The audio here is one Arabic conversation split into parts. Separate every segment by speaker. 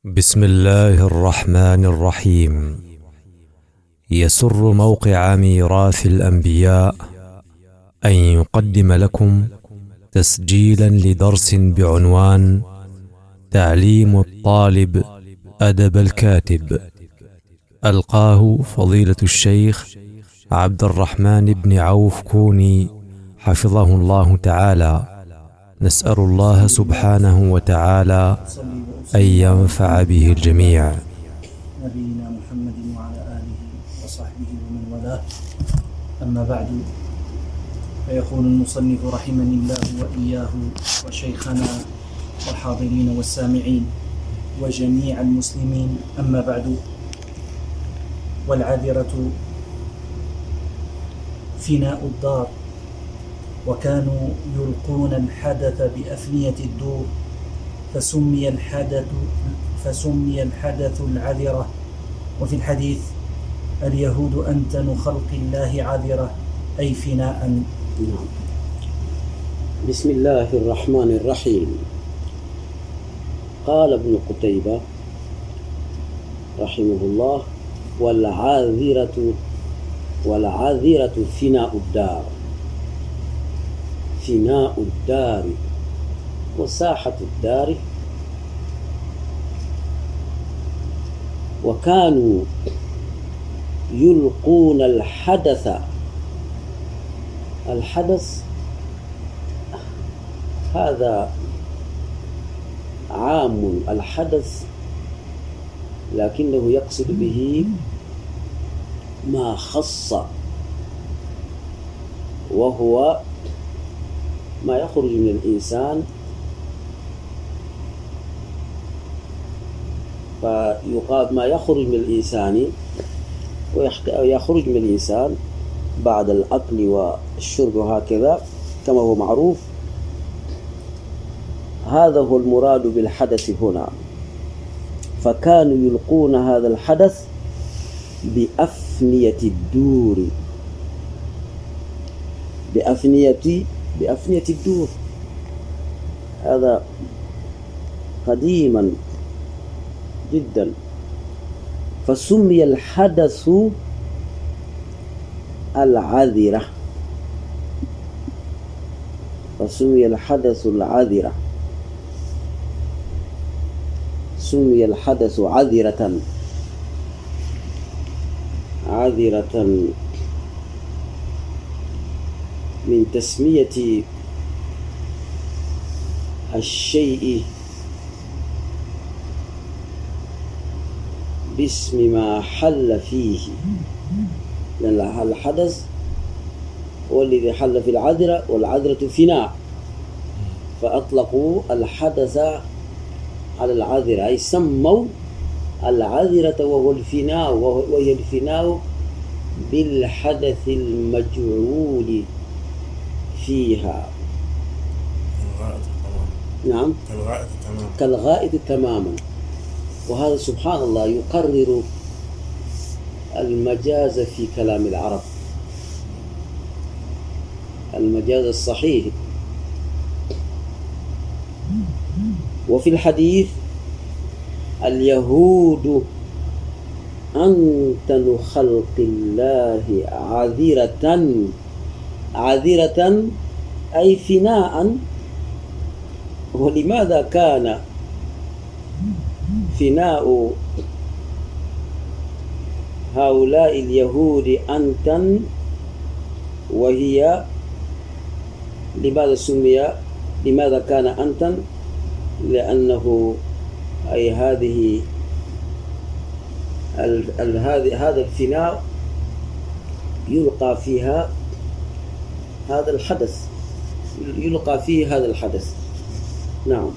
Speaker 1: بسم الله الرحمن الرحيم. يسر موقع ميراث الأنبياء أن يقدم لكم تسجيلا لدرس بعنوان تعليم الطالب أدب الكاتب، ألقاه فضيلة الشيخ عبد الرحمن بن عوف كوني حفظه الله تعالى. نسأل الله سبحانه وتعالى أن ينفع به الجميع.
Speaker 2: نبينا محمد وعلى آله وصحبه ومن والاه، أما بعد، فيقول المصنف رحمني الله وإياه وشيخنا والحاضرين والسامعين وجميع المسلمين، أما بعد. والعذرة فناء الدار، وكانوا يلقون الحدث بأفنية الدور، فسمي الحدث العذرة. وفي الحديث: اليهود أنتن خلق الله عذرة، أي فناء.
Speaker 3: بسم الله الرحمن الرحيم. قال ابن قتيبة رحمه الله: والعاذرة فناء الدار. فناء الدار وساحة الدار. وكانوا يلقون الحدث هذا عام الحدث، لكنه يقصد به ما خص، وهو ما يخرج من الإنسان، فيقال ما يخرج من الإنسان ويخرج من الإنسان بعد الأكل والشرب وهكذا كما هو معروف. هذا هو المراد بالحدث هنا. فكانوا يلقون هذا الحدث بأفنية الدور، بأفنية الدور. هذا قديما جدا. فسمي الحدث العذرة، سمي الحدث عذرة من تسمية الشيء باسم ما حل فيه، لأن الحدث هو الذي حل في العذرة، والعذرة فناء، فأطلقوا الحدث على العذرة، أي سموا العذرة وهو الفناء، وهي الفناء بالحدث المجعول فيها. نعم، كالغائط تماما. وهذا سبحان الله يقرر المجاز في كلام العرب، المجاز الصحيح. وفي الحديث: اليهود أنتن خلق الله عذرة أي فناء. ولماذا كان فناء هؤلاء اليهود أنتن، وهي لماذا كان أنتن؟ لأنه أي هذا الفناء يلقى فيها هذا الحدث، نعم.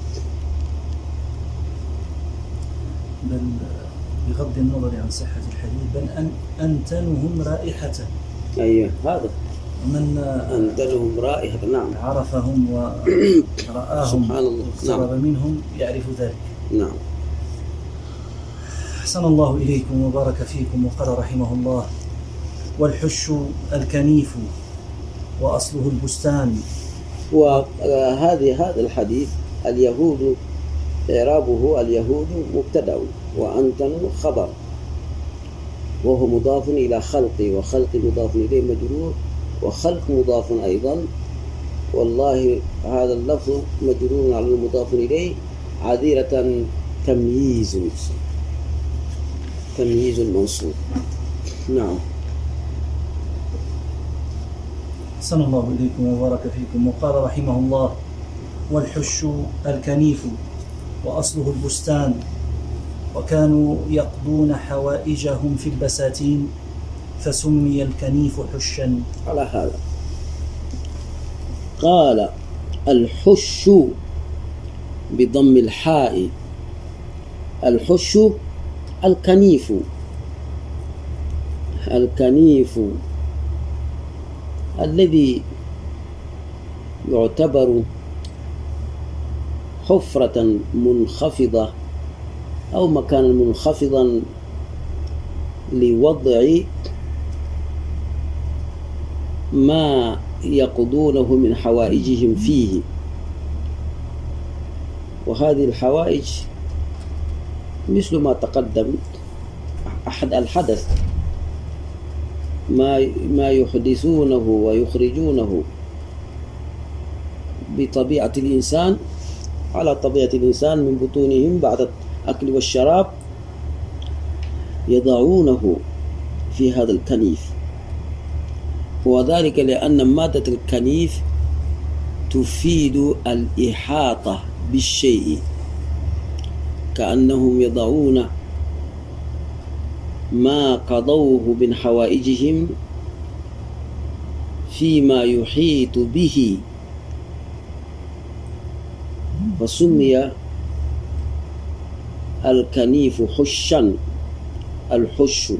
Speaker 2: بل بغض النظر عن صحة الحديث، بل أنتنهم رائحة.
Speaker 3: أيوه، هذا
Speaker 2: من
Speaker 3: أنتنهم رائحة، نعم،
Speaker 2: عرفهم ورآهم
Speaker 3: سبحان الله،
Speaker 2: واقترب منهم يعرف ذلك.
Speaker 3: نعم.
Speaker 2: أحسن الله إليكم وبارك فيكم. وقال رحمه الله: والحش الكنيف وأصله البستان.
Speaker 3: وهذا الحديث: اليهود إعرابه اليهود مبتدأ وأنتن خبر، وهو مضاف إلى خلق، وخلق مضاف إليه مجرور، وخلق مضاف أيضا. والله هذا اللفظ مجرور على المضاف إليه عذيرة تمييز الموصول. نعم.
Speaker 2: أحسن الله إليكم وبارك فيكم. وقال رحمه الله: والحش الكنيف وأصله البستان، وكانوا يقضون حوائجهم في البساتين فسمي الكنيف حشا.
Speaker 3: على هذا قال الحش بضم الحاء، الحش الكنيف، الكنيف الذي يعتبر حفرة منخفضة أو مكانا منخفضا لوضع ما يقضونه من حوائجهم فيه. وهذه الحوائج مثل ما تقدم أحد الحدث ما يحدثونه ويخرجونه بطبيعة الإنسان، على طبيعة الإنسان من بطونهم بعد الأكل والشراب، يضعونه في هذا الكنيف. وذلك لأن مادة الكنيف تفيد الإحاطة بالشيء، كأنهم يضعون ما قضوه من حوائجهم فيما يحيط به، فسمي الكنيف حشا، الحش.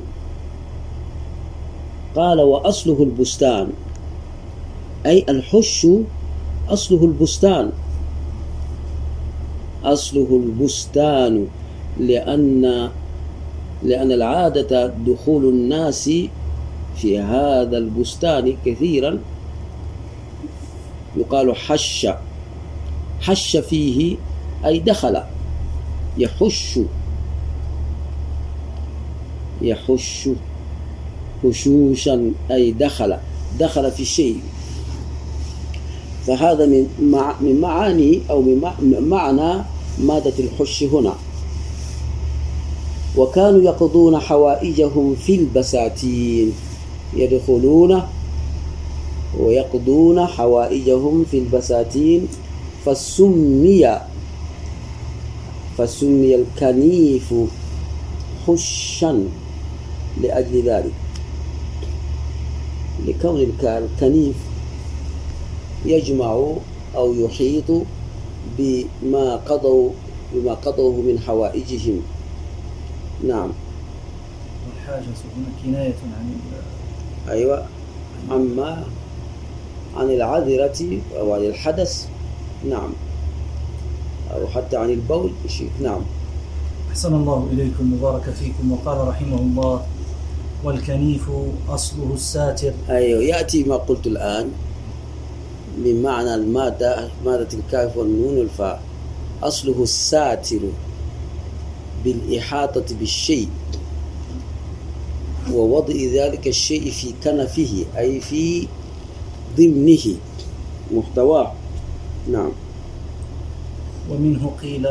Speaker 3: قال وأصله البستان، أي الحش أصله البستان، أصله البستان، لأن العادة دخول الناس في هذا البستان كثيرا يقال حش، حش فيه أي دخل، يحش، يحش حشوشا أي دخل في شيء. فهذا من معاني أو من معنى مادة الحش هنا. وكانوا يقضون حوائجهم في البساتين، يدخلون ويقضون حوائجهم في البساتين، فسمي الكنيف حشا لأجل ذلك، لكون الكنيف يجمع أو يحيط بما قضوه من حوائجهم. نعم.
Speaker 2: والحاجة هنا كناية
Speaker 3: أيوة، عن العذرة أو عن الحدث. نعم. أو حتى عن البول شيء. نعم.
Speaker 2: أحسن الله إليكم وبارك فيكم. وقال رحمه الله: والكنيف أصله الساتر.
Speaker 3: أيوة، يأتي ما قلت الآن من معنى مادة الكاف والنون والفاء. أصله الساتر بالإحاطة بالشيء ووضع ذلك الشيء في كنفه، أي في ضمنه محتواه. نعم.
Speaker 2: ومنه قيل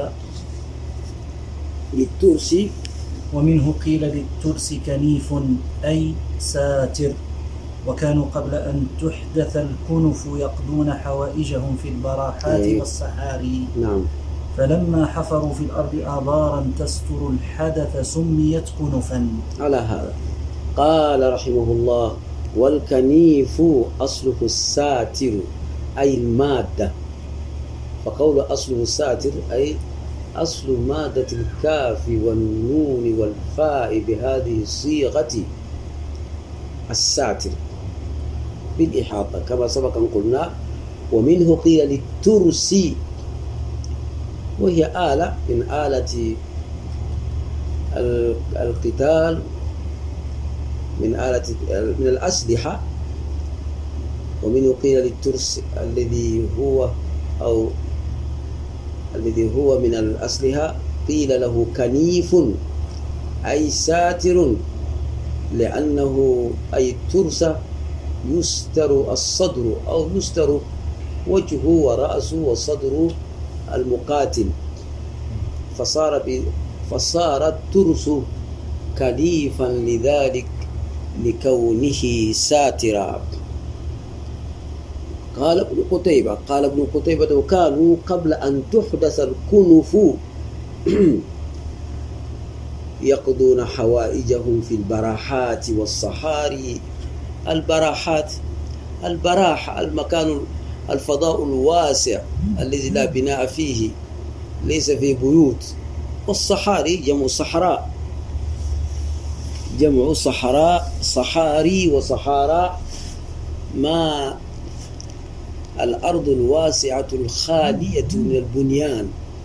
Speaker 2: للترس كنيف أي ساتر. وكانوا قبل أن تحدث الكنف يقضون حوائجهم في البراحات والصحاري.
Speaker 3: نعم.
Speaker 2: فلما حفروا في الأرض آبارا تستر الحدث سميت كنفا.
Speaker 3: على هذا قال رحمه الله: والكنيف أصله الساتر أي المادة. فقول أصله الساتر أي أصل مادة الكاف والنون والفاء بهذه الصيغة الساتر بالإحاطة، كما سبق أن قلنا. ومنه قيل للترس، وهي آلة من آلة القتال، من الأسلحة. ومنه قيل للترس الذي هو أو الذي هو من الأصلها قيل له كنيف أي ساتر، لأنه أي الترس يستر الصدر أو يستر وجهه ورأسه وصدر المقاتل، فصار الترس كنيفا لذلك لكونه ساترا. قال ابن قتيبة وكانوا قبل أن تحدث الكنف يقضون حوائجهم في البراحات والصحاري. البراحة المكان الفضاء الواسع الذي لا بناء فيه، ليس فيه بيوت. والصحاري جمع صحراء، صحاري وصحارى، ما الأرض الواسعة الخالية من البنيان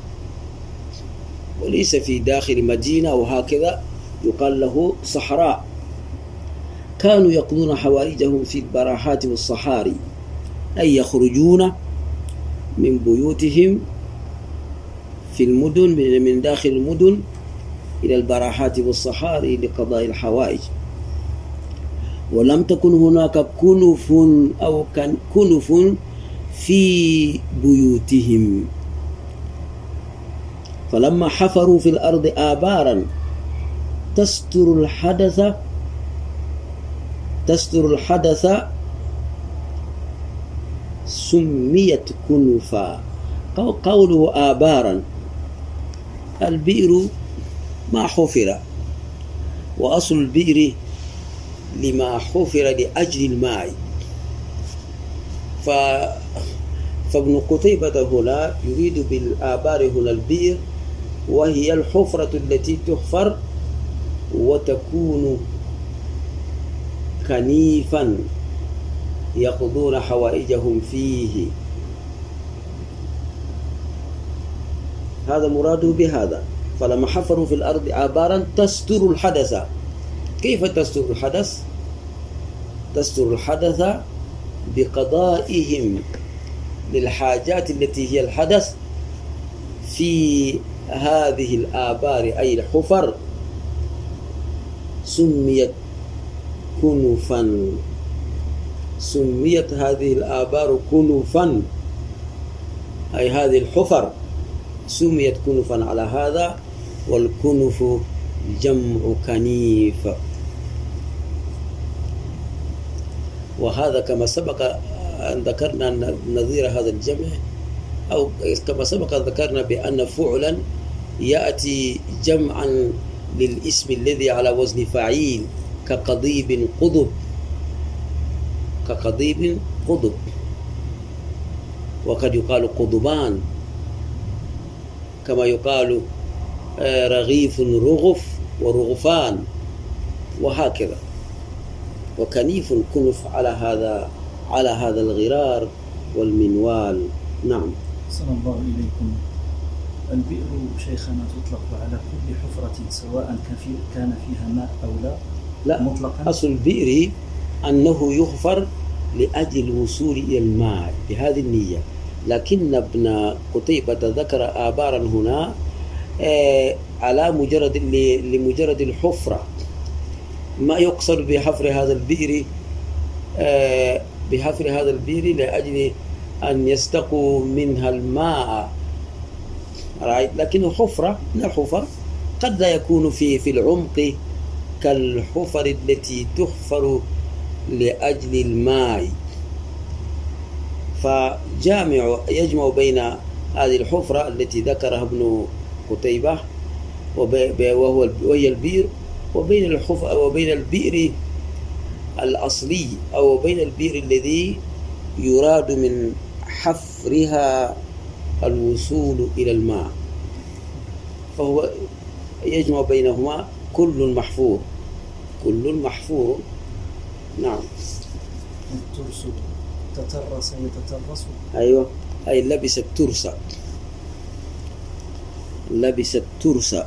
Speaker 3: وليس في داخل مدينة، وهكذا يقال له صحراء. كانوا يقضون حوائجهم في البراحات والصحاري، أي يخرجون من بيوتهم في المدن، من داخل المدن إلى البراحات والصحاري لقضاء الحوائج. ولم تكن هناك كنف أو كنف في بيوتهم، فلما حفروا في الأرض آبارا تستر الحدث سميت كنفا. قوله آبارا، البئر ما حفر، وأصل البئر لما حفر لأجل الماء. فابن قتيبة هنا يريد بالآبار هنا البئر، وهي الحفرة التي تحفر وتكون كنيفا يقضون حوائجهم فيه. هذا مراده بهذا. فلما حفروا في الأرض آبارا تستر الحدث. كيف تستر الحدث؟ تستر الحدث بقضائهم للحاجات التي هي الحدث في هذه الآبار أي الحفر، سميت كنفا. سميت هذه الآبار كنفا، أي هذه الحفر سميت كنفا على هذا، والكنف جمع كنيف. وهذا كما سبق أن ذكرنا نظير هذا الجمع، أو كما سبق ذكرنا بأن فعلا يأتي جمعا للاسم الذي على وزن فعيل، كقضيب قضب، وقد يقال قضبان، كما يقال رغيف رغف ورغفان، وهكذا. وكنيف كنف على هذا الغرار والمنوال. نعم.
Speaker 2: صلى الله إليكم. البئر شيخنا تطلق على كل حفرة سواء كان فيها ماء أو لا مطلقا.
Speaker 3: أصل البئر أنه يحفر لأجل الوصول إلى الماء بهذه النية، لكن ابن قتيبة ذكر آبارا هنا على لمجرد الحفرة. ما يقصد بحفر هذا البئر لأجل أن يستقوا منها الماء، لكن حفرة من الحفر قد لا يكون في العمق كالحفر التي تحفر لأجل الماء. يجمع بين هذه الحفرة التي ذكرها ابن قتيبة وهي البئر، وبين البئر الأصلي، أو بين البئر الذي يراد من حفرها الوصول إلى الماء، فهو يجمع بينهما كل محفور. نعم.
Speaker 2: الترس تترس يتترس.
Speaker 3: أيوة، أي لبس الترس.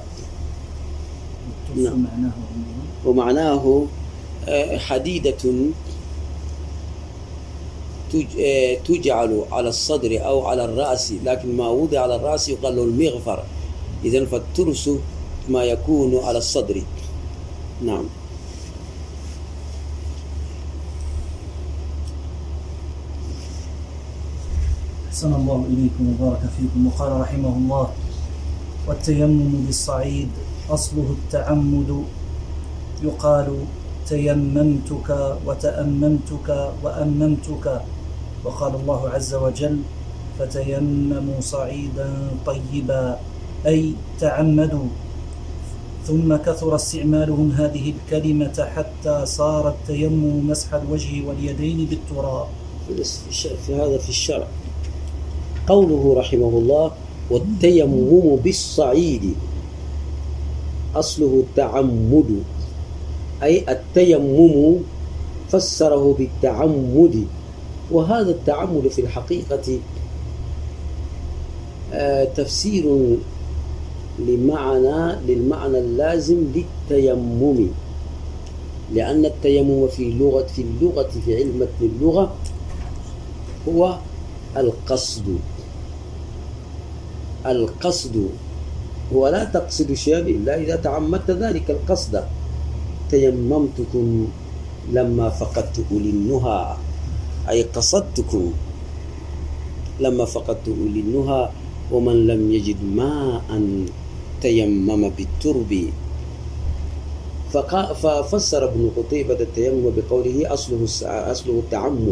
Speaker 2: نعم.
Speaker 3: ومعناه حديدة تجعل على الصدر أو على الرأس، لكن ما وضع على الرأس يقال له المغفر. إذن فالترس ما يكون على الصدر. نعم.
Speaker 2: أحسن الله إليكم وبارك فيكم. وقال رحمه الله: والتيمم بالصعيد أصله التعمد، يقال تيممتك وتأممتك وأممتك. وقال الله عز وجل: فتيمموا صعيدا طيبا، أي تعمدوا. ثم كثر استعمالهم هذه الكلمة حتى صار التيمم مسح الوجه واليدين بالتراب.
Speaker 3: في هذا في الشرع قوله رحمه الله: والتيمم بالصعيد أصله التعمد، أي التيمم فسره بالتعمد. وهذا التعمد في الحقيقة تفسير للمعنى اللازم للتيمم، لأن التيمم في اللغة في علم اللغة هو القصد. هو لا تقصد شيئا إلا إذا تعمدت ذلك القصد. تيممتكم لما فقدت أولي النهى، أي قصدتكم لما فقدت أولي النهى. ومن لم يجد ماء تيمم بالترب. ففسر ابن قتيبة التيمم بقوله أصله التعمد،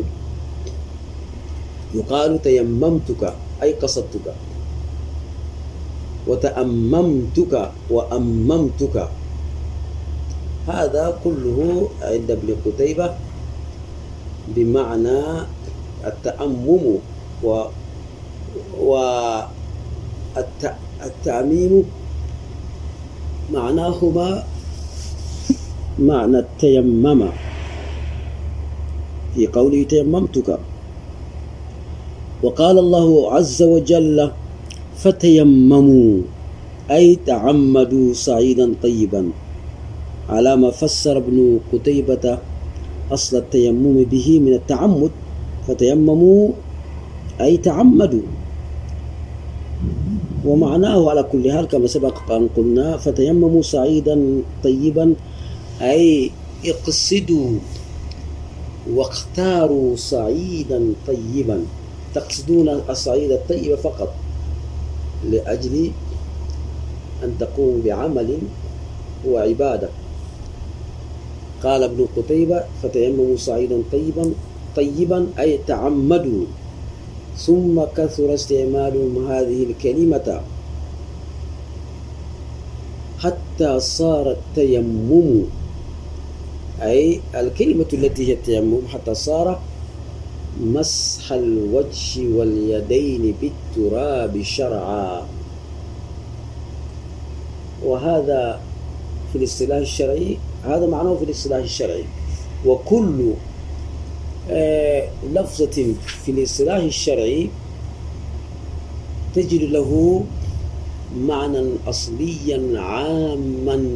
Speaker 3: يقال تيممتك أي قصدتك، وتأممتك وأممتك. هذا كله عند ابن قتيبة بمعنى التأمم والتعميم، معناهما معنى التيمم في قوله تيممتك. وقال الله عز وجل: فتيمموا أي تعمدوا صعيدا طيبا، على ما فسر ابن قتيبة أصل التيمم به من التعمد. فتيمموا أي تعمدوا، ومعناه على كل حال كما سبق أن قلنا: فتيمموا صعيدا طيبا أي اقصدوا واختاروا صعيدا طيبا. تقصدون الصعيد الطيب فقط لأجل أن تقوموا بعمل هو عبادة. قال ابن قتيبة: فتيمموا صعيدا طيبا أي تعمدوا. ثم كثر استعمالهم هذه الكلمة حتى صار التيمم، أي الكلمة التي هي التيمم، حتى صار مسح الوجه واليدين بالتراب شرعا. وهذا في الاصطلاح الشرعي، هذا معناه في الاصطلاح الشرعي. وكل لفظة في الاصطلاح الشرعي تجد له معنى أصليا عاما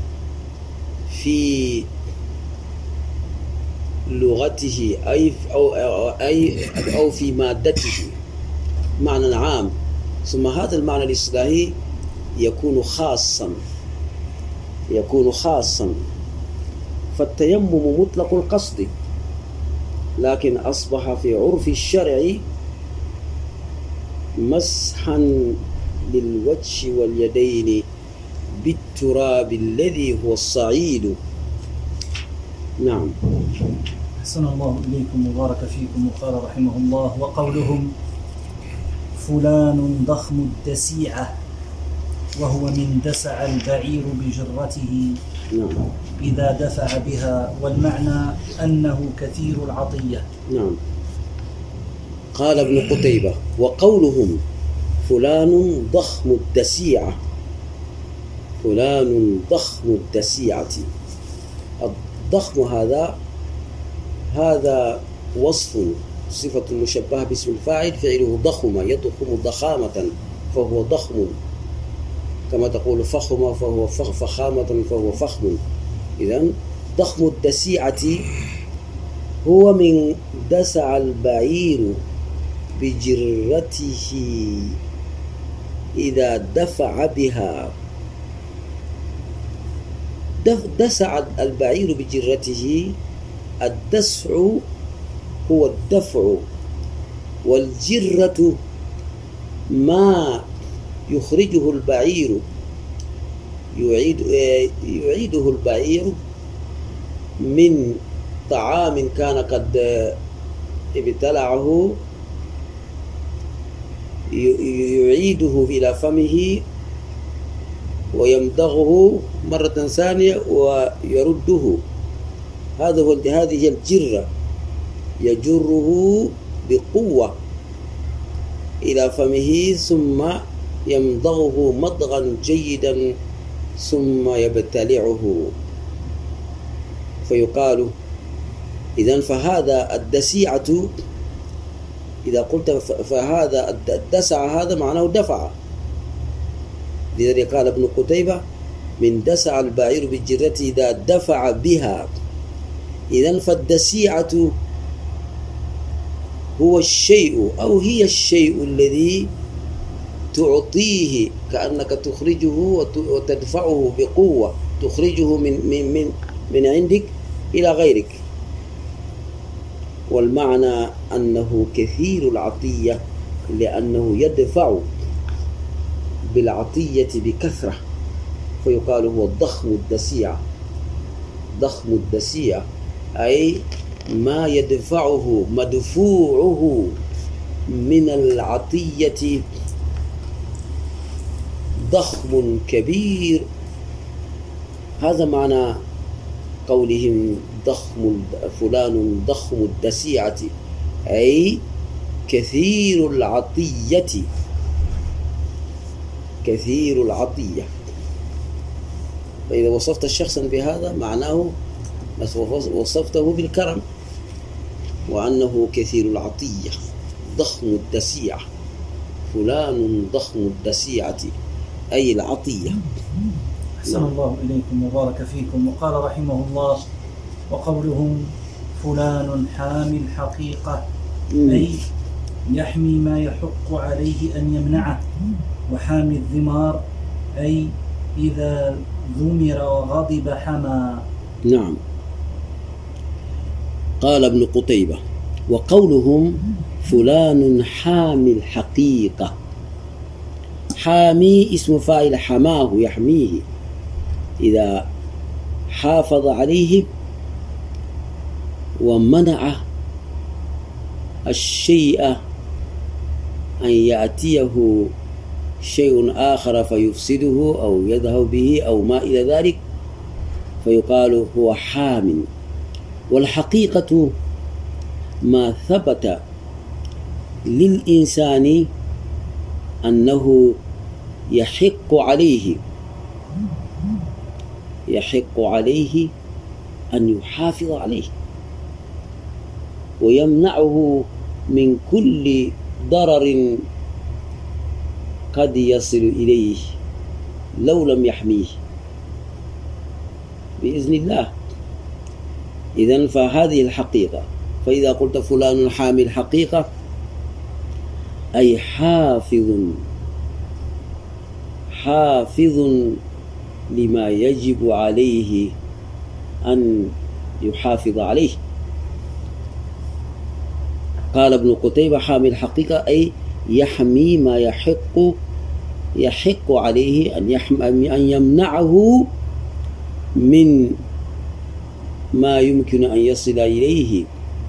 Speaker 3: في لغته أو في مادته، معنى عام. ثم هذا المعنى الاصطلاحي يكون خاصا. فالتيمم مطلق القصد، لكن أصبح في عرف الشرع مسحا للوجه واليدين بالتراب الذي هو الصعيد. نعم.
Speaker 2: أحسن الله إليكم وبارك فيكم. وقال رحمه الله: وقولهم فلان ضخم الدسيعة، وهو من دسع البعير بجرته إذا دفع بها، والمعنى أنه كثير العطية.
Speaker 3: نعم. قال ابن قتيبة: وقولهم فلان ضخم الدسيعة، فلان ضخم الدسيعة. الضخم هذا وصف، صفة مشبهة باسم الفاعل، فعله ضخم، يضخم ضخامة فهو ضخم، كما تقول فخم فهو فخامة فهو فخم. إذن ضخم الدسيعة هو من دسع البعير بجرته إذا دفع بها. دسع البعير بجرته، الدسع هو الدفع، والجرة ما يخرجه البعير، يعيده البعير من طعام كان قد ابتلعه، يعيده إلى فمه ويمضغه مرة ثانية ويرده. هذه هي الجرة، يجره بقوة إلى فمه ثم يمضغه مضغا جيدا ثم يبتلعه. فيقال إذن فهذا الدسيعة، إذا قلت فهذا الدسع هذا معناه دفع. لذلك قال ابن قتيبة من دسع البعير بالجرة إذا دفع بها. إذن فالدسيعة هو الشيء أو هي الشيء الذي تعطيه، كأنك تخرجه وتدفعه بقوة، تخرجه من عندك إلى غيرك. والمعنى أنه كثير العطية لأنه يدفع بالعطية بكثرة، فيقال هو ضخم الدسيع. ضخم الدسيع أي ما يدفعه، مدفوعه من العطية ضخم كبير. هذا معنى قولهم فلان ضخم الدسيعة، أي كثير العطية. كثير العطية. فإذا وصفت الشخص بهذا معناه وصفته بالكرم، وأنه كثير العطية ضخم الدسيعة. فلان ضخم الدسيعة أي العطية.
Speaker 2: أحسن الله إليكم وبارك فيكم. وقال رحمه الله: وقولهم فلان حامي الحقيقة أي يحمي ما يحق عليه أن يمنعه، وحامي الذمار أي إذا ذمر وغضب حمى.
Speaker 3: نعم. قال ابن قتيبة: وقولهم فلان حامي الحقيقة. حامي اسم فاعل، حماه يحميه، إذا حافظ عليه ومنع الشيء أن يأتيه شيء آخر فيفسده أو يذهب به أو ما إلى ذلك، فيقال هو حام. والحقيقة ما ثبت للإنسان أنه يحق عليه أن يحافظ عليه ويمنعه من كل ضرر قد يصل إليه لو لم يحميه بإذن الله. إذن فهذه الحقيقة. فإذا قلت فلان حامي الحقيقة أي حافظ لما يجب عليه أن يحافظ عليه. قال ابن قتيبة: حامي الحقيقة أي يحمي ما يحق عليه أن يمنعه من ما يمكن أن يصل إليه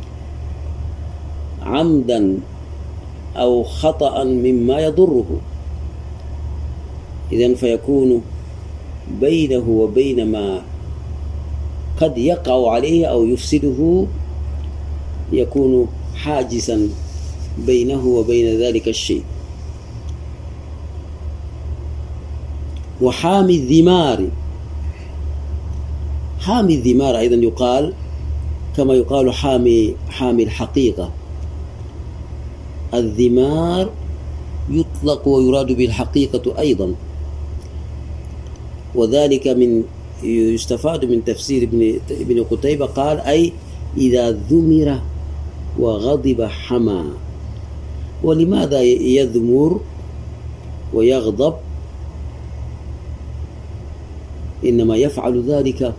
Speaker 3: عمدا أو خطأ مما يضره. إذن فيكون بينه وبين ما قد يقع عليه أو يفسده، يكون حاجزا بينه وبين ذلك الشيء. وحامي الذمار، حامي الذمار أيضا يقال كما يقال حامي الحقيقة. الذمار يطلق ويراد بالحقيقة أيضا، وذلك يستفاد من تفسير ابن قتيبة. قال أي إذا ذمر وغضب حمى. ولماذا يذمر ويغضب؟ إنما يفعل ذلك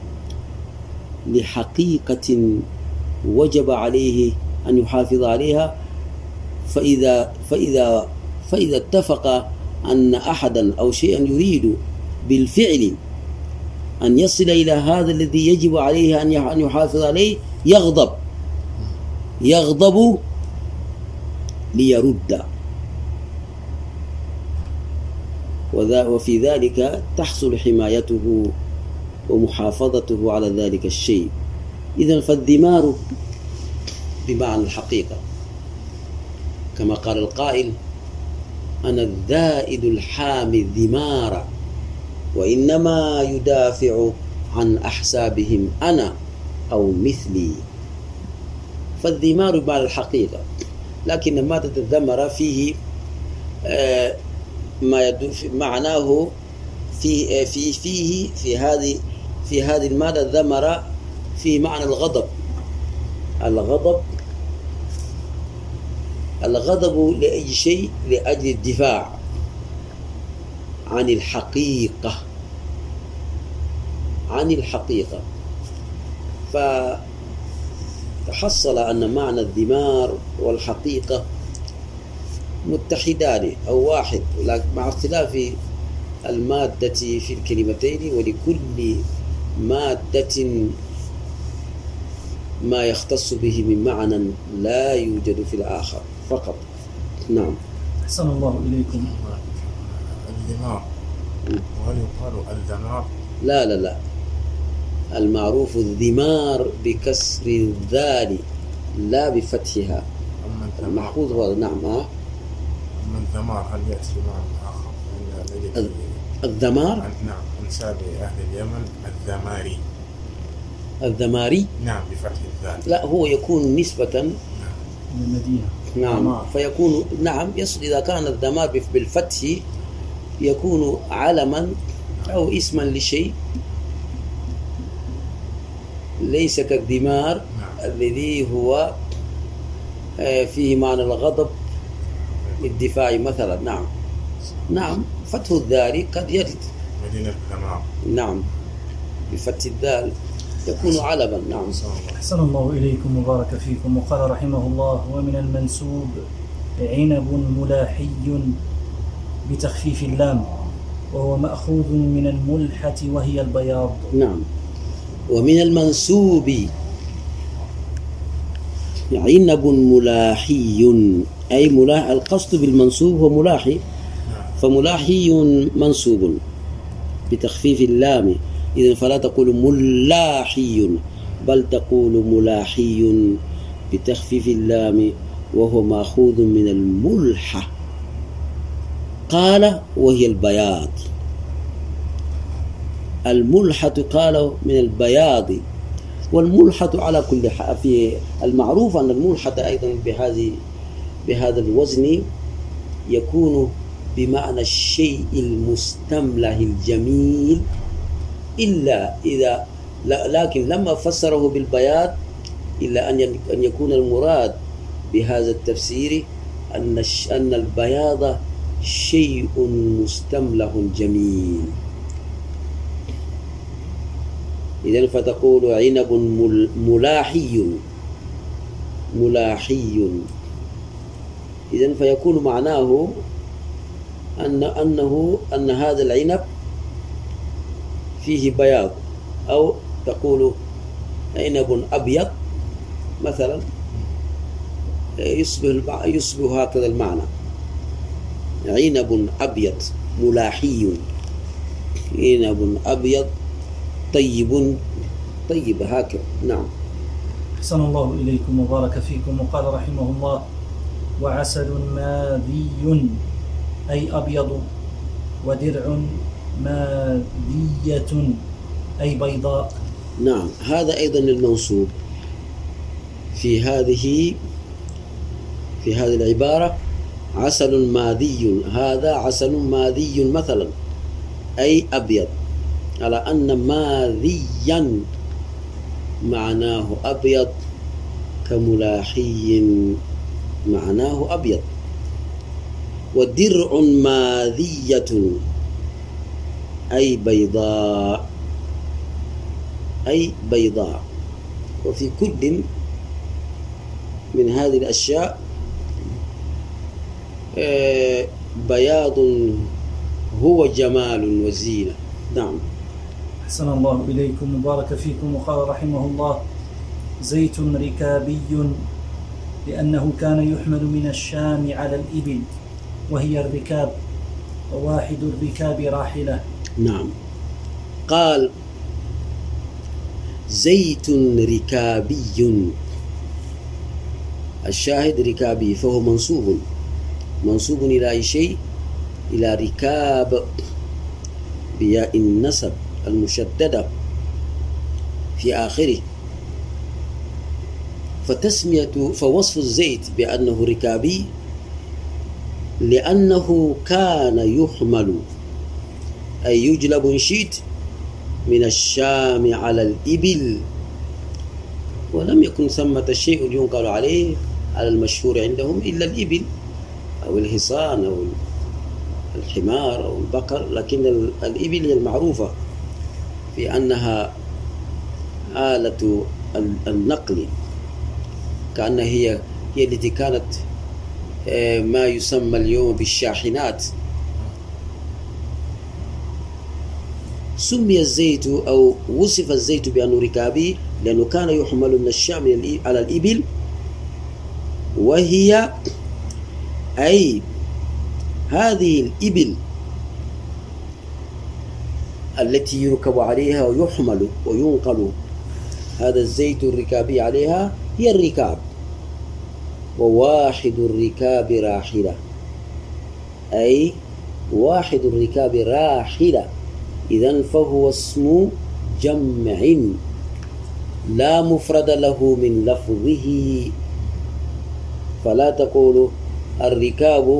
Speaker 3: لحقيقة وجب عليه أن يحافظ عليها. فإذا اتفق أن أحدا أو شيئا يريد بالفعل أن يصل إلى هذا الذي يجب عليه أن يحافظ عليه، يغضب ليرد، وفي ذلك تحصل حمايته ومحافظته على ذلك الشيء. إذن فالذمار بمعنى الحقيقة، كما قال القائل: أنا الذائد الحامي الذمار، وإنما يدافع عن أحسابهم أنا أو مثلي. فالذمار بمعنى الحقيقة، لكن مادة الذمر فيه ما يدل معناه في هذه المادة الذمر فيه معنى الغضب. الغضب لأي شيء لأجل الدفاع عن الحقيقة. فحصل أن معنى الذمار والحقيقة متحدان أو واحد، مع اختلاف المادة في الكلمتين، ولكل مادة ما يختص به من معنى لا يوجد في الآخر فقط. نعم.
Speaker 2: أحسن الله إليكم.
Speaker 4: الذمار، وهل يقال الذمار؟
Speaker 3: لا، المعروف الذمار بكسر الذال لا بفتحها، المحفوظ هو نعم.
Speaker 4: أما الذمار هل يأتي بمعنى آخر؟
Speaker 3: الذمار
Speaker 4: نعم، أنساب أهل اليمن
Speaker 3: الذماري
Speaker 4: نعم بفتح الذال.
Speaker 3: لا، هو يكون نسبة
Speaker 2: للمدينة.
Speaker 3: نعم، فيكون نعم يصل إذا كان الذمار بالفتح يكون علما أو اسما لشيء ليس كالذمار الذي هو فيه معنى الغضب الدفاعي مثلا. نعم فتح الذال قد يرد
Speaker 4: مدينة الذمار.
Speaker 3: نعم بفتح الذال يكون علما. نعم.
Speaker 2: أحسن الله إليكم وبارك فيكم. وقال رحمه الله: ومن المنسوب عنب ملاحي بتخفيف اللام، وهو مأخوذ من الملحة وهي البياض.
Speaker 3: نعم. ومن المنسوب عنب ملاحي، أي القصد بالمنسوب هو ملاحي، فملاحي منسوب بتخفيف اللام. إذن فلا تقول ملاحي، بل تقول ملاحي بتخفيف اللام، وهو مأخوذ من الملحة. قال وهي البياض. الملحة قال من البياض، والملحة على كل حال في المعروف أن الملحة أيضا بهذا الوزن يكون بمعنى الشيء المستملح الجميل، إلا إذا لكن لما فسره بالبياض إلا أن يكون المراد بهذا التفسير أن البياض شيء مستملح جميل. إذن فتقول عنب ملاحي. إذن فيكون معناه أن هذا العنب فيه بياض، أو تقول عنب أبيض مثلا، يصبح هكذا المعنى. عنب أبيض ملاحي، عنب أبيض طيب هكذا. نعم.
Speaker 2: أحسن الله إليكم وبارك فيكم. وقال رحمه الله: وعسل ماذي أي أبيض، ودرع ماذية أي بيضاء.
Speaker 3: نعم، هذا أيضا المنصوب في هذه العبارة. عسل ماذي، هذا عسل ماذي مثلا أي أبيض، على أن ماذيا معناه أبيض كملاحي معناه أبيض. ودرع ماذية أي بيضاء، أي بيضاء. وفي كل من هذه الأشياء بياض هو جمال وزينة. نعم.
Speaker 2: أحسن الله إليكم وبارك فيكم. وقال رحمه الله: زيت ركابي لأنه كان يحمل من الشام على الإبل وهي الركاب، وواحد الركاب راحلة.
Speaker 3: نعم. قال: زيت ركابي، الشاهد ركابي، فهو منصوب إلى أي شيء؟ إلى ركاب بياء النسب المشددة في آخره. فوصف الزيت بأنه ركابي لأنه كان يحمل أي يجلب إن شئت من الشام على الإبل، ولم يكن ثمة شيء ينقل عليه على المشهور عندهم إلا الإبل أو الحصان أو الحمار أو البقر، لكن الإبل هي المعروفة في أنها آلة النقل، كأنها هي التي كانت ما يسمى اليوم بالشاحنات. سمي الزيت أو وصف الزيت بأنه ركابي لأنه كان يحمل من الشام على الإبل، وهي أي هذه الإبل التي يركب عليها ويحمل وينقل هذا الزيت الركابي عليها هي الركاب. وواحد الركاب راحلة، أي واحد الركاب راحلة، إذن فهو اسم جمع لا مفرد له من لفظه، فلا تقول الركاب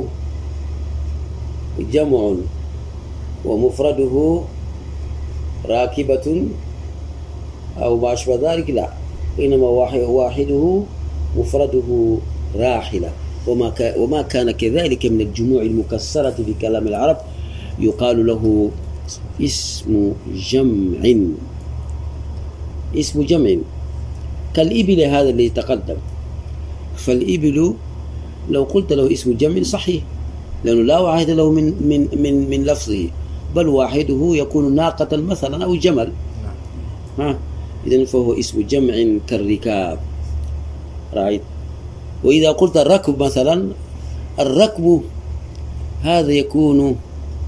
Speaker 3: جمع ومفرده راكبة أو ما أشبه ذلك، لا، إنما واحده مفرده راحلة. وما كان كذلك من الجموع المكسرة في كلام العرب يقال له اسم جمع، اسم جمع كالإبل هذا الذي تقدم. فالإبل لو قلت له اسم جمع صحيح، لأنه لا واحد له من لفظه، بل واحده يكون ناقة مثلا أو جمل. إذن فهو اسم جمع كالركاب، رأيت. وإذا قلت الركب مثلا، الركب هذا يكون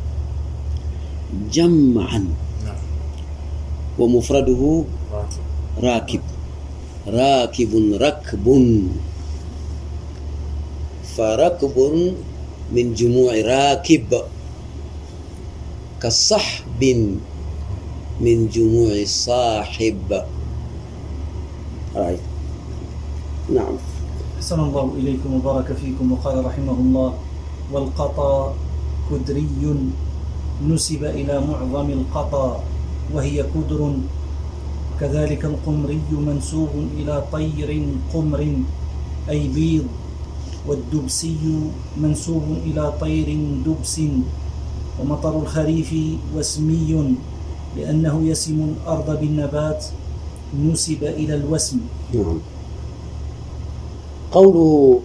Speaker 3: جمعا ومفرده راكب، ركب، فركب من جموع راكب، كالصحب من جموع صاحب، رأيت. نعم.
Speaker 2: أحسن الله إليكم وبارك فيكم. وقال رحمه الله: والقطا كدري نسب إلى معظم القطا وهي كدر، كذلك القمري منسوب إلى طير قمر أي بيض، والدبسي منسوب إلى طير دبس. ومطر الخريف وسمي لأنه يسم الأرض بالنبات نسب إلى الوسم.
Speaker 3: قوله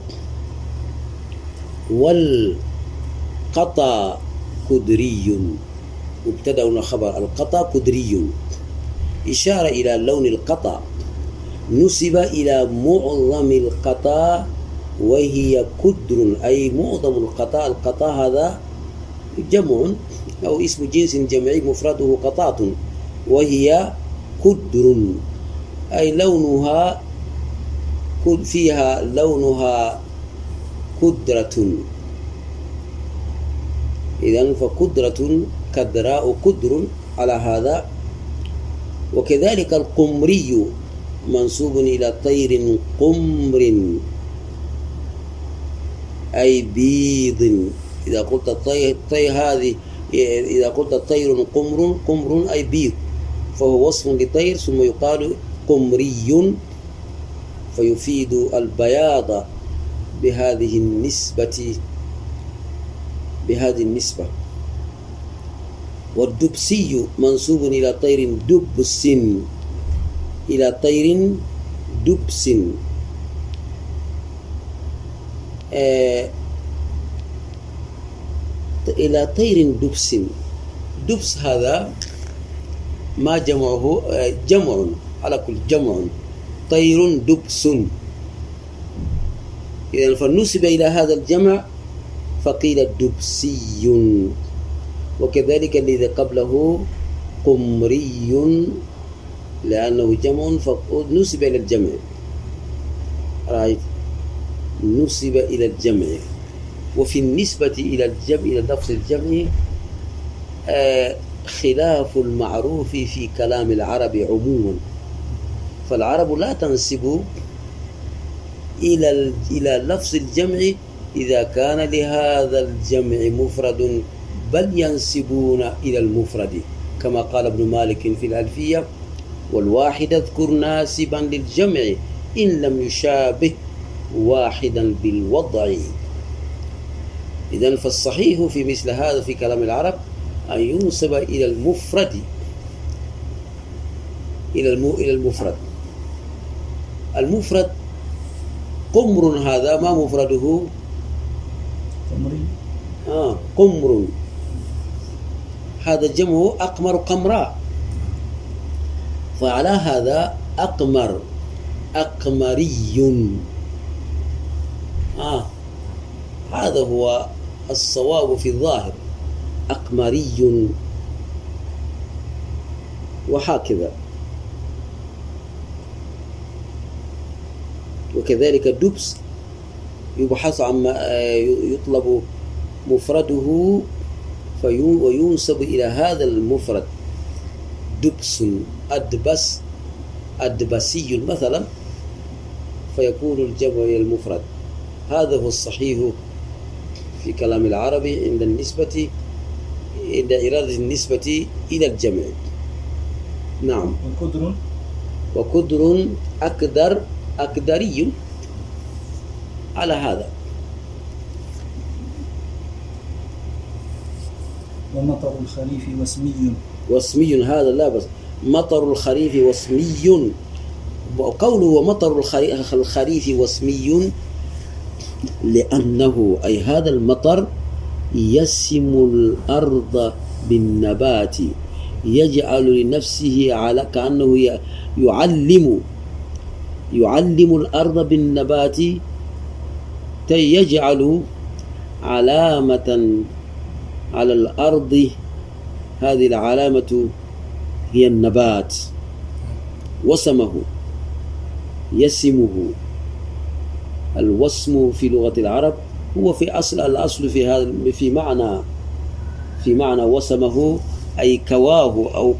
Speaker 3: والقطا كدري مبتدأ وخبر، القطا كدري إشارة إلى لون القطا، نسب إلى معظم القطا وهي كدر، أي معظم القطا. القطا هذا جمع أو اسم جنس جمعي مفرده قطات، وهي كدر أي لونها فيها لونها كدرة. إذن فكدرة كدراء كدر على هذا. وكذلك القمري منسوب إلى طير قمر أي بيض. إذا قلت الطير هذه، إذا قلت الطير قمر أي بيض، فهو وصف للطير ثم يقال قمري فيفيد البياض بهذه النسبة. والدبسي منسوب إلى طير دبس، إلى طير دبس. إلى طير دبس. دبس هذا ما جمعه جمع، على كل جمع طير دبس. إذا فنسب إلى هذا الجمع فقيل دبسي. وكذلك الذي قبله قمري لأنه جمع فنسب إلى الجمع. رأيت؟ نسب إلى الجمع. وفي النسبة إلى الجمع، إلى لفظ الجمع، خلاف المعروف في كلام العرب عموما. فالعرب لا تنسب إلى لفظ الجمع إذا كان لهذا الجمع مفرد، بل ينسبون إلى المفرد كما قال ابن مالك في الألفية: والواحد اذكر ناسبا للجمع إن لم يشابه واحدا بالوضع. إذن فالصحيح في مثل هذا في كلام العرب أن ينسب إلى المفرد، إلى المفرد. المفرد قمر، هذا ما مفرده؟ قمر. هذا جمعه أقمر قمراء، فعلى هذا أقمر أقمري. هذا هو الصواب في الظاهر، أقمري. وهكذا. وكذلك دبس يبحث عن يطلب مفرده وينسب إلى هذا المفرد. دبس، أدبس، أدبسي مثلا، فيكون الجمع إلى المفرد. هذا هو الصحيح في كلام العرب عند النسبة، عند إرادة النسبة إلى الجمع. نعم. وكدر أكدر أكدري على هذا.
Speaker 2: ومطر الخريف
Speaker 3: واسمي هذا لا بس. مطر الخريف واسمي. وقوله ومطر الخريف واسمي لأنه أي هذا المطر يسم الأرض بالنبات، يجعل لنفسه على كأنه يعلم الأرض بالنبات، يجعل علامة على الأرض. هذه العلامة هي النبات. وسمه يسمه. الوسم في لغة العرب هو في الأصل في هذا في معنى وسمه أي كواه أو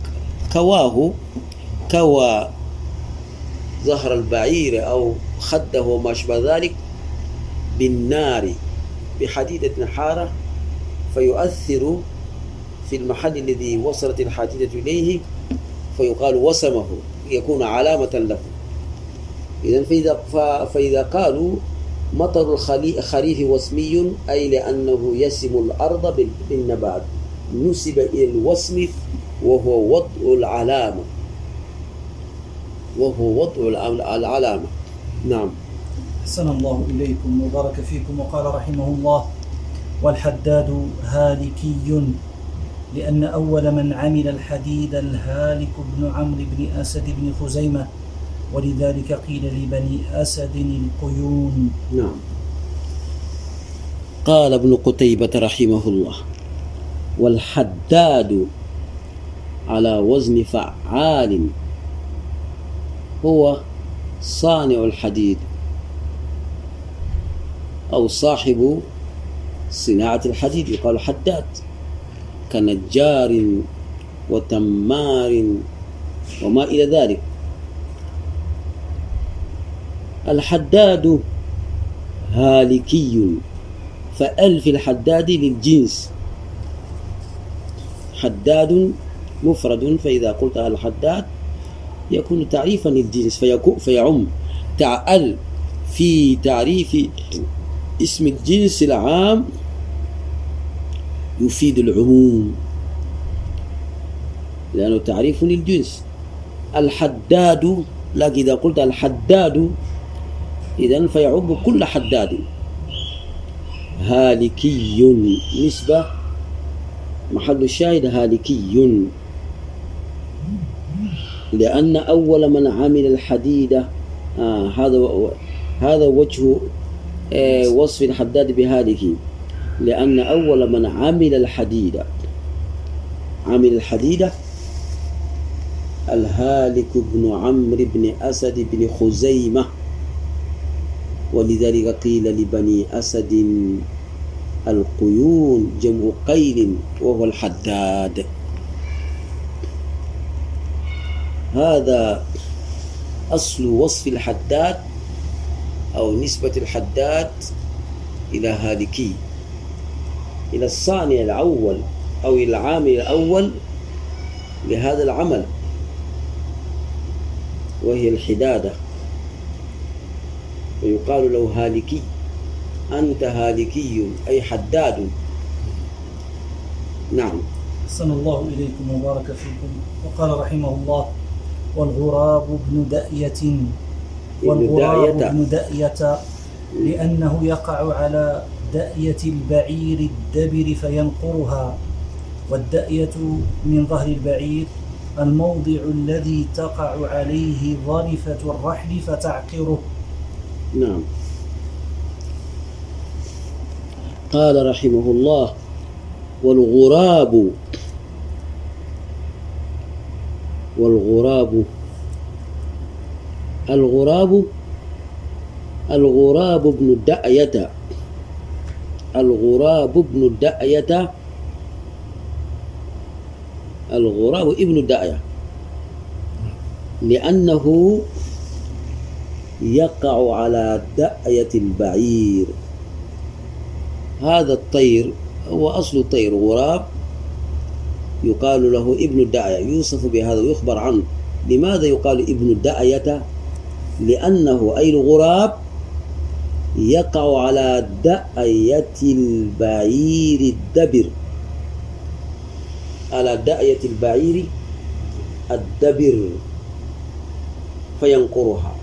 Speaker 3: كوى ظهر البعير أو خده وما شابه ذلك بالنار بحديدة حارة، فيؤثر في المحل الذي وصلت الحديدة إليه فيقال وسمه، يكون علامة له. إذن فإذا قالوا مطر الخريف وسمي أي لأنه يسم الأرض بالنبات، نسب إلى الوسم وهو وضع العلامة. نعم.
Speaker 2: أحسن الله إليكم وبارك فيكم. وقال رحمه الله: والحداد هالكي، لأن أول من عمل الحديد الهالك بن عمرو بن أسد بن خزيمة، ولذلك قيل لبني أسد القيون.
Speaker 3: نعم. قال ابن قتيبة رحمه الله: والحداد على وزن فعال هو صانع الحديد أو صاحب صناعة الحديد، يقال حداد، كنجار وتمار وما إلى ذلك. الحداد هالكي، فألف الحداد للجنس، حداد مفرد، فإذا قلت الحداد يكون تعريفا للجنس فيعم. ال في تعريف اسم الجنس العام يفيد العموم لأنه تعريف للجنس. الحداد، لكن إذا قلت الحداد إذن فيعم كل حداد. هالكي نسبة، محل الشاهد هالكي، لأن أول من عمل الحديد هذا وجه وصف الحداد بهالكي، لأن أول من عمل الحديد الهالك بن عمرو بن أسد بن خزيمة، ولذلك قيل لبني أسد القيون جمع قيل وهو الحداد. هذا أصل وصف الحداد أو نسبة الحداد إلى هالكي، إلى الصانع الأول أو العامل الأول لهذا العمل، وهي الحدادة، ويقال له هالكي. أنت هالكي أي حداد. نعم.
Speaker 2: أحسن الله إليكم وبارك فيكم. وقال رحمه الله: والغراب ابن دأية، والغراب ابن دأية لأنه يقع على دأية البعير الدبر فينقرها، والدأية من ظهر البعير الموضع الذي تقع عليه ظرفة الرحل فتعقره.
Speaker 3: نعم. قال رحمه الله: والغراب ابن دأية، الغراب ابن دأية لأنه يقع على دأية البعير. هذا الطير هو أصل الطير غراب، يقال له ابن الدأية، يوصف بهذا ويخبر عنه. لماذا يقال ابن الدأية؟ لأنه أي الغراب يقع على دأية البعير الدبر، على دأية البعير الدبر فينقرها.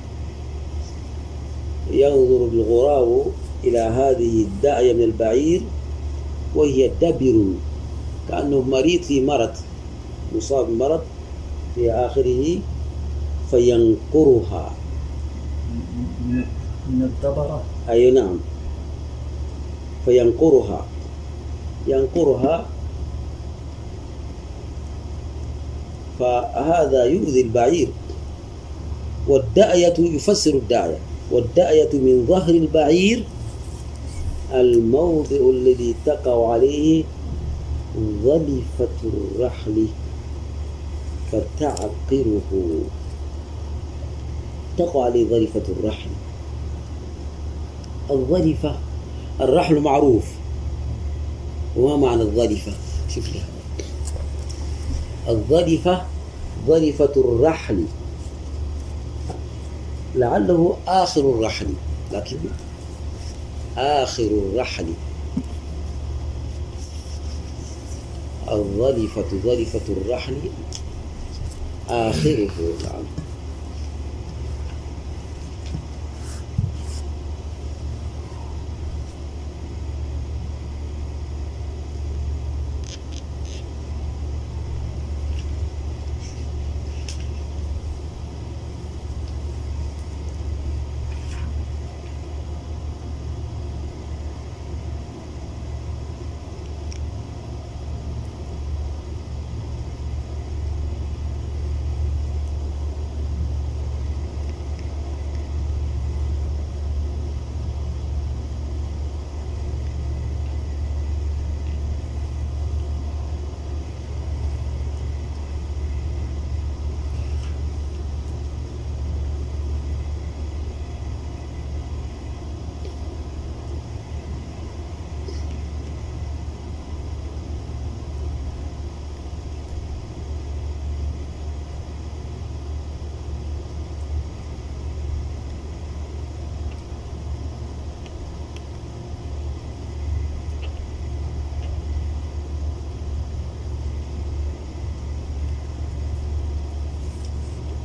Speaker 3: ينظر الغراب إلى هذه الدأية من البعير وهي دبر، كأنه مريض في مرض، مصاب بمرض في آخره، فينقرها
Speaker 2: من الدبرة.
Speaker 3: أي نعم، فينقرها، ينقرها، فهذا يؤذي البعير. والدأية يفسر الدأية، والدأية من ظهر البعير الموضع الذي تقع عليه ظلفة الرحل فتعقره، تقع عليه ظلفة الرحل. الظلفة، الرحل معروف، وما معنى الظلفة؟ شوف لها. الظلفة ظلفة الرحل، لعله آخر الرحل، لكن آخر الرحل. الظلفة ظلفة الرحل آخره. نعم.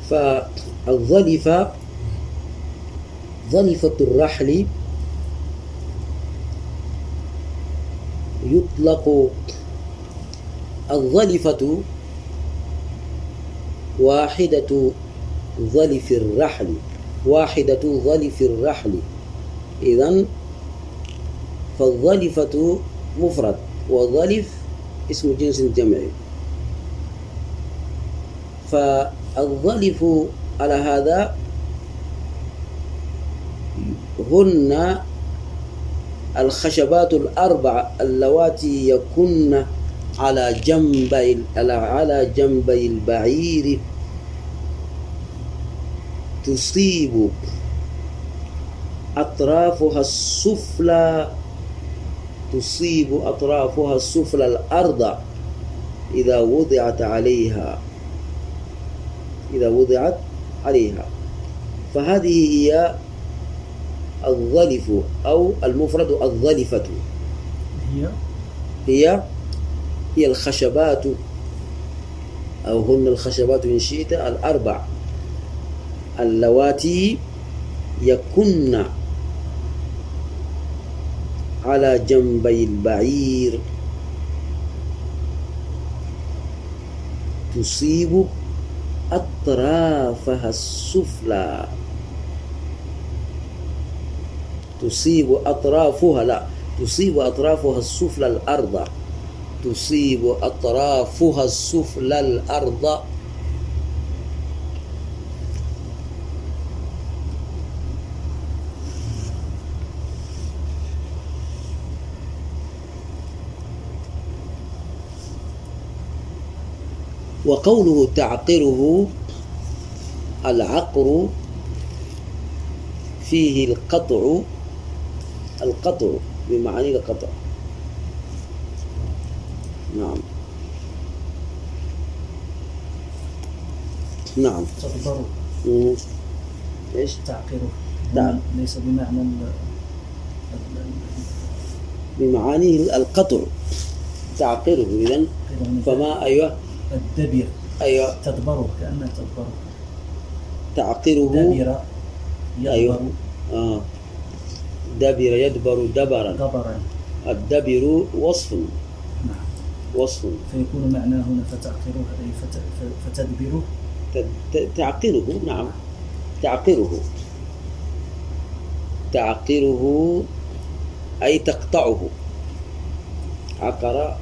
Speaker 3: فالظلفة ظلفة الرحل يطلق الظلفة واحدة ظلف الرحل، واحدة ظلف الرحل. إذن فالظلفة مفرد وظلف اسم جنس جمعي. فالظلف على هذا هن الخشبات الأربع اللواتي يكن على جنبي البعير، تصيب أطرافها السفلى الأرض إذا وضعت عليها. فهذه هي الظلف أو المفرد الظلفة، هي الخشبات أو هن الخشبات إن شئت الأربع اللواتي يكن على جنبي البعير، تصيب أطرافها السفلى، تصيب أطرافها السفلى الأرض، تصيب أطرافها السفلى الأرض. وقوله تعقره، العقر فيه القطع بمعنى القطع. نعم.
Speaker 2: تضبره.
Speaker 3: ايش
Speaker 2: تعقره؟
Speaker 3: نعم.
Speaker 2: ليس بمعنى
Speaker 3: بمعانيه القطع تعقره. إذن فما أيوه
Speaker 2: الدبر،
Speaker 3: أيوه
Speaker 2: تدبره، كأنها تدبره.
Speaker 3: تعقره
Speaker 2: دبر يدبر.
Speaker 3: أيوه دبر يدبر دبرا. الدبر وصف.
Speaker 2: نعم.
Speaker 3: وصف.
Speaker 2: فيكون معناه هنا فتعقره أي فتدبره.
Speaker 3: تعقره. نعم. تعقره أي تقطعه. عقر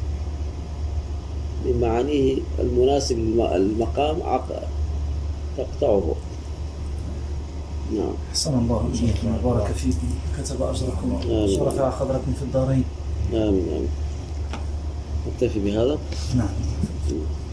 Speaker 3: بمعنيه المناسب المقام، عقر تقطعه. نعم.
Speaker 2: أحسن الله إليكم وبارك فيكم، كتب أجركم ورفع قدركم في الدارين.
Speaker 3: آمين. نكتفي بهذا.
Speaker 2: نعم.